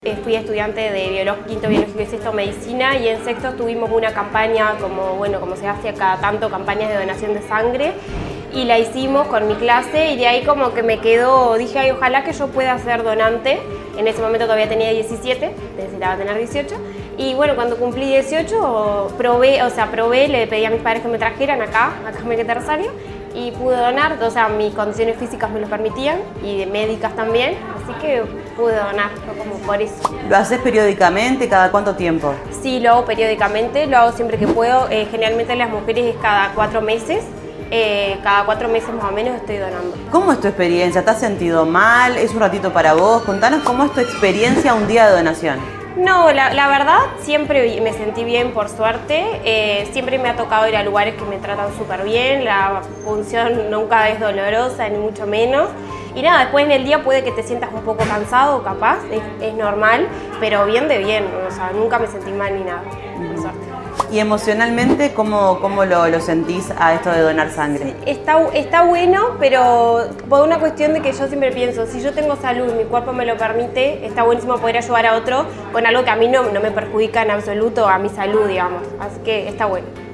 Fui estudiante de quinto biológico y sexto medicina, y en sexto tuvimos una campaña, como se hace cada tanto, campañas de donación de sangre, y la hicimos con mi clase, y de ahí como que me quedó, dije, ay, ojalá que yo pueda ser donante. En ese momento todavía tenía 17, necesitaba tener 18, y bueno, cuando cumplí 18 probé, le pedí a mis padres que me trajeran acá en Mequeta, Rosario, y pude donar. O sea, mis condiciones físicas me lo permitían, y de médicas también, así que pude donar, como por eso. ¿Lo haces periódicamente? ¿Cada cuánto tiempo? Sí, lo hago periódicamente, lo hago siempre que puedo. Generalmente las mujeres es cada 4 meses. Cada 4 meses más o menos estoy donando. ¿Cómo es tu experiencia? ¿Te has sentido mal? ¿Es un ratito para vos? Contanos cómo es tu experiencia un día de donación. No, la verdad siempre me sentí bien, por suerte. Siempre me ha tocado ir a lugares que me tratan súper bien, la función nunca es dolorosa, ni mucho menos. Y nada, después en el día puede que te sientas un poco cansado, capaz, es normal, pero bien de bien, o sea, nunca me sentí mal ni nada, por suerte. ¿Y emocionalmente cómo lo sentís a esto de donar sangre? Sí, está bueno, pero por una cuestión de que yo siempre pienso, si yo tengo salud, mi cuerpo me lo permite, está buenísimo poder ayudar a otro con algo que a mí no me perjudica en absoluto a mi salud, digamos, así que está bueno.